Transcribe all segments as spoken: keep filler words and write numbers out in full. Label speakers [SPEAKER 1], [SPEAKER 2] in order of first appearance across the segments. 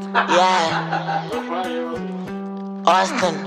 [SPEAKER 1] Yeah. Austin.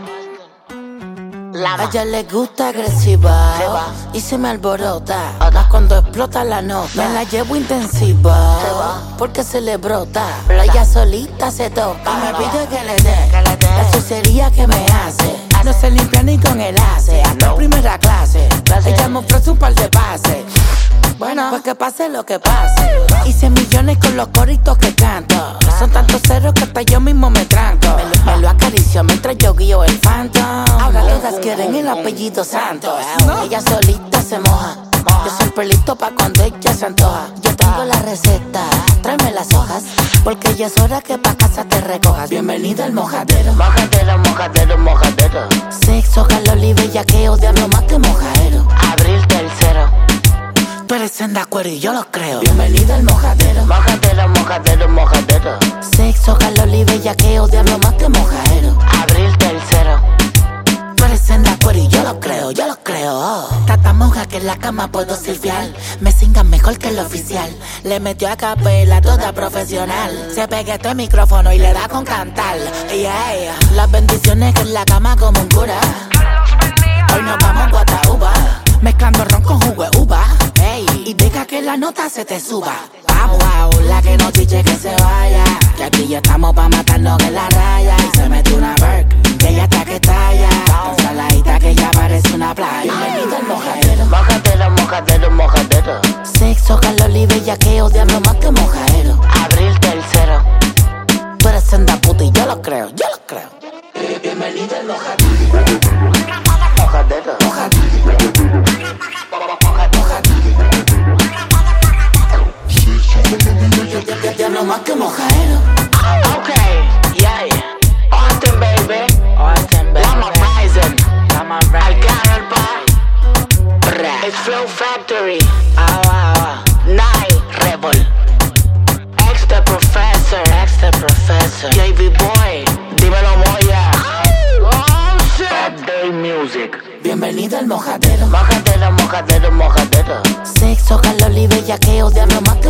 [SPEAKER 2] A ella le gusta agresiva y se me alborota. Más cuando explota la nota. Me la llevo intensiva porque se le brota. Ella solita se toca y me pide que le dé la sucería que me hace. No se limpia ni con el ace. Hasta en primera clase ella me ofrece un par de pases. Bueno, pues que pase lo que pase. Hice millones con los coritos que canto. Son tantos ceros que hasta yo mismo me tranco. Me lo, me lo acaricio mientras yo guío el phantom. Ahora todas quieren el apellido Santos. Ella solita se moja. Yo soy pelito pa' cuando ella se antoja. Yo tengo la receta, tráeme las hojas, porque ya es hora que pa' casa te recojas. Bienvenida al mojadero.
[SPEAKER 1] Mojadero, mojadero, mojadero.
[SPEAKER 2] Sexo, calor y bellaqueo, diablo más que mojadero.
[SPEAKER 1] Abril tercero.
[SPEAKER 2] Tú eres senda cuero y yo lo creo. Bienvenida al mojadero.
[SPEAKER 1] Mojadero, mojadero, mojadero.
[SPEAKER 2] Sexo, calor y bellaqueo, diablo más que mojadero.
[SPEAKER 1] Abril tercero.
[SPEAKER 2] Tú eres senda cuero y yo lo creo, yo lo creo. Oh. Tata monja que en la cama puedo silfiar. Me singan mejor que el oficial. Le metió a capela toda profesional. Se pega este micrófono y le da con cantar. Yeah. Las bendiciones que en la cama como un cura. Hoy nos vamos guataúba, mezclando ron con jugo de uva. Ey, y deja que la nota se te suba. Wow, wow, la que no chiche que se vaya. Que aquí ya estamos pa' matarnos en la raya. Y se mete una Burke, que ella está que talla. Tan saladita que ya parece una playa. Bienvenido al mojadero.
[SPEAKER 1] Mojadero, mojadero, mojadero.
[SPEAKER 2] Sexo, calor y bellaqueo, diablo más que mojadero.
[SPEAKER 1] Abril tercero.
[SPEAKER 2] Tú eres senda puta y yo lo creo, yo lo creo. Bienvenido al mojadero.
[SPEAKER 1] Mojadero.
[SPEAKER 2] Diablo más que mojadero.
[SPEAKER 1] Okay, yeah. Austin, baby.
[SPEAKER 2] Austin, baby.
[SPEAKER 1] Lama Rising.
[SPEAKER 2] Lama Rising.
[SPEAKER 1] Algarra. It's Flow Factory.
[SPEAKER 2] Ah, ah, ah.
[SPEAKER 1] Nine Rebel. Ex the Professor.
[SPEAKER 2] Ex the Professor.
[SPEAKER 1] J V Boy. Dímelo, Moya. Oh, shit. Bad Day Music.
[SPEAKER 2] Bienvenido al mojadero.
[SPEAKER 1] Mojadero, mojadero, mojadero.
[SPEAKER 2] Sexo, calor y bellaqueo, diablo más